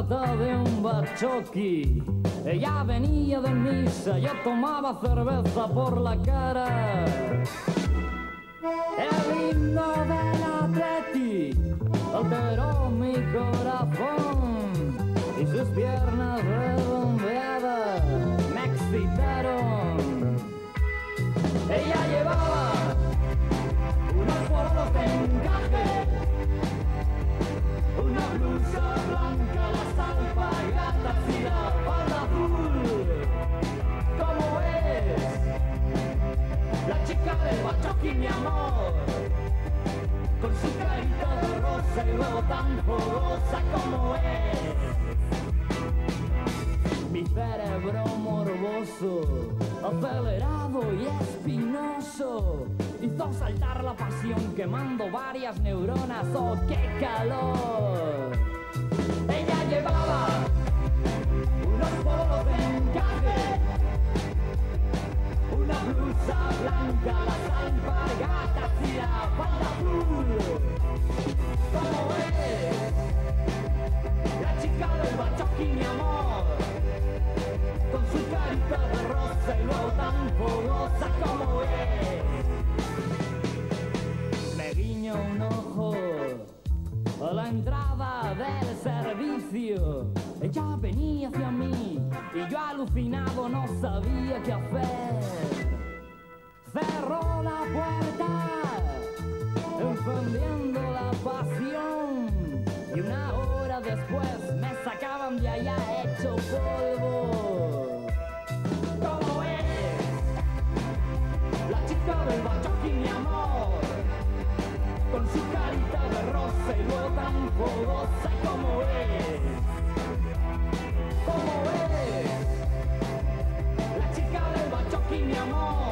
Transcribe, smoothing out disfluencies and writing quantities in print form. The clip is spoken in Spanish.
trata de un bachoqui. Ella venía de misa, yo tomaba cerveza por la cara. El himno del Atleti alteró mi corazón y sus piernas redondeadas me excitaron. Ella llevaba unos polos de encaje, una blusa blanca, las alpargatas y la falda azul. ¿Cómo es? La chica del bachoqui, mi amor, con su carita de rosa y luego tan fogosa como es. Mi cerebro morboso, acelerado y espinoso, hizo saltar la pasión quemando varias neuronas. ¡Oh, qué calor! Ella llevaba unos polos de encaje, una blusa blanca, las alpargatas y la falda azul. ¿Cómo es? La chica del bachoqui, mi amor, con su carita de rosa y luego tan fogosa como es. Me guiño un ojo a la entrada del servicio. Ella venía hacia mí y yo alucinado no sabía qué hacer. Cerró la puerta, encendiendo la pasión, y una hora después me sacaban de allá hecho polvo. ¿Cómo es? La chica del bachoqui, mi amor, con su carita de rosa y luego tan fogosa como es. ¿Cómo es? La chica del bachoqui, mi amor,